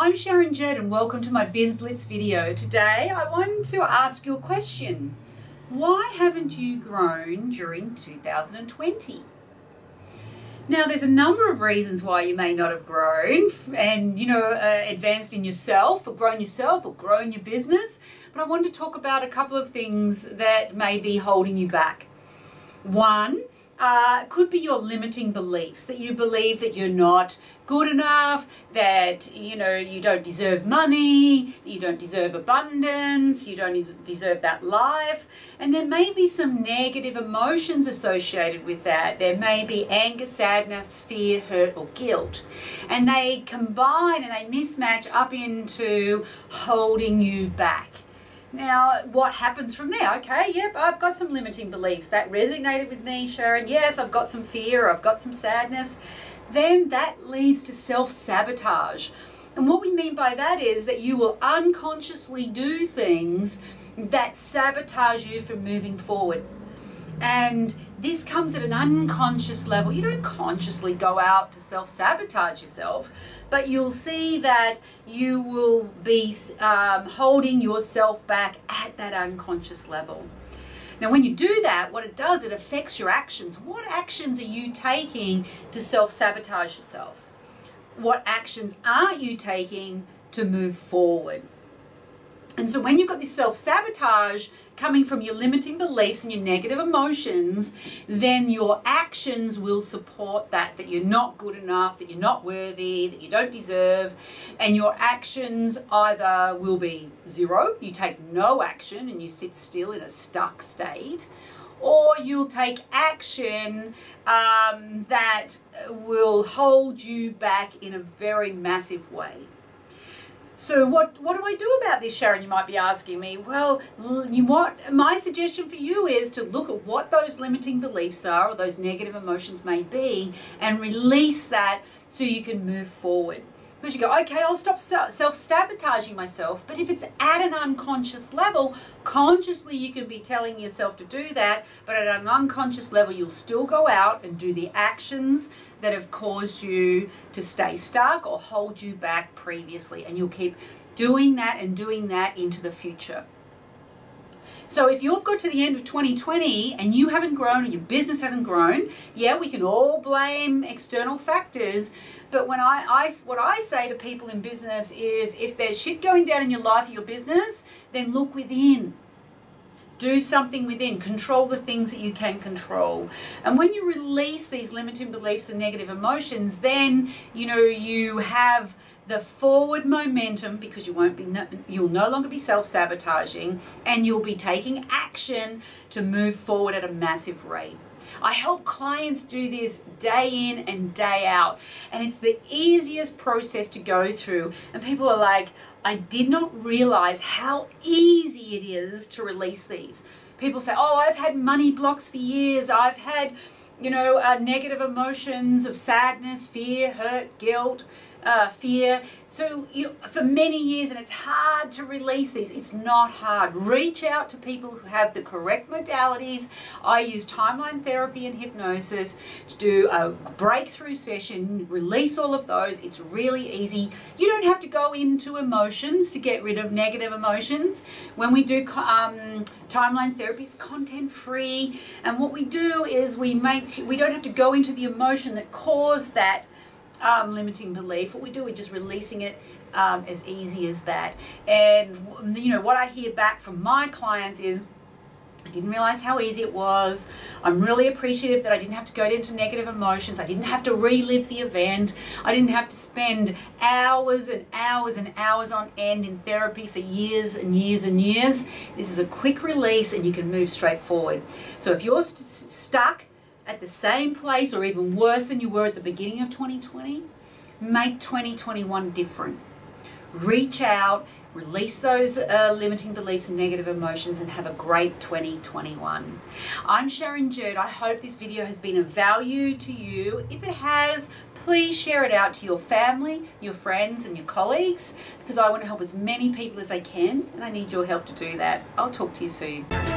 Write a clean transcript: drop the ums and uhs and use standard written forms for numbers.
I'm Sharon Jerd and welcome to my Biz Blitz video. Today I want to ask you a question. Why haven't you grown during 2020? Now there's a number of reasons why you may not have grown and advanced in yourself or grown your business, but I want to talk about a couple of things that may be holding you back. One, could be your limiting beliefs, that you believe that you're not good enough, that you don't deserve money, you don't deserve abundance, you don't deserve that life. And there may be some negative emotions associated with that. There may be anger, sadness, fear, hurt or guilt. And they combine and they mismatch up into holding you back. Now, what happens from there? Okay, yep, I've got some limiting beliefs. That resonated with me, Sharon. Yes, I've got some fear, I've got some sadness. Then that leads to self-sabotage. And what we mean by that is that you will unconsciously do things that sabotage you from moving forward. And this comes at an unconscious level. You don't consciously go out to self-sabotage yourself, but you'll see that you will be holding yourself back at that unconscious level. Now, when you do that, what it does, it affects your actions. What actions are you taking to self-sabotage yourself? What actions aren't you taking to move forward? And so when you've got this self-sabotage coming from your limiting beliefs and your negative emotions, then your actions will support that you're not good enough, that you're not worthy, that you don't deserve. And your actions either will be zero, you take no action and you sit still in a stuck state, or you'll take action that will hold you back in a very massive way. So what do I do about this, Sharon? You might be asking me. Well, my suggestion for you is to look at what those limiting beliefs are or those negative emotions may be and release that so you can move forward. Because you go, okay, I'll stop self-sabotaging myself. But if it's at an unconscious level, consciously you can be telling yourself to do that, but at an unconscious level you'll still go out and do the actions that have caused you to stay stuck or hold you back previously. And you'll keep doing that and doing that into the future. So if you've got to the end of 2020 and you haven't grown or your business hasn't grown, yeah, we can all blame external factors. But what I say to people in business is, if there's shit going down in your life or your business, then look within. Do something within. Control the things that you can control. And when you release these limiting beliefs and negative emotions, then you have the forward momentum, because you'll no longer be self-sabotaging and you'll be taking action to move forward at a massive rate. I help clients do this day in and day out, and it's the easiest process to go through. And people are like, I did not realize how easy it is to release these. People say, oh, I've had money blocks for years. I've had negative emotions of sadness, fear, hurt, guilt, fear. So for many years, and it's hard to release these. It's not hard. Reach out to people who have the correct modalities. I use timeline therapy and hypnosis to do a breakthrough session, release all of those. It's really easy. You don't have to go into emotions to get rid of negative emotions. When we do timeline therapy, it's content free. And what we do is we don't have to go into the emotion that caused that limiting belief. What we do, we're just releasing it as easy as that. And what I hear back from my clients is, I didn't realize how easy it was. I'm really appreciative that I didn't have to go into negative emotions. I didn't have to relive the event. I didn't have to spend hours and hours and hours on end in therapy for years and years and years. This is a quick release and you can move straight forward. So if you're stuck at the same place or even worse than you were at the beginning of 2020, make 2021 different. Reach out, release those limiting beliefs and negative emotions, and have a great 2021. I'm Sharon Jerd. I hope this video has been of value to you. If it has, please share it out to your family, your friends and your colleagues, because I want to help as many people as I can, and I need your help to do that. I'll talk to you soon.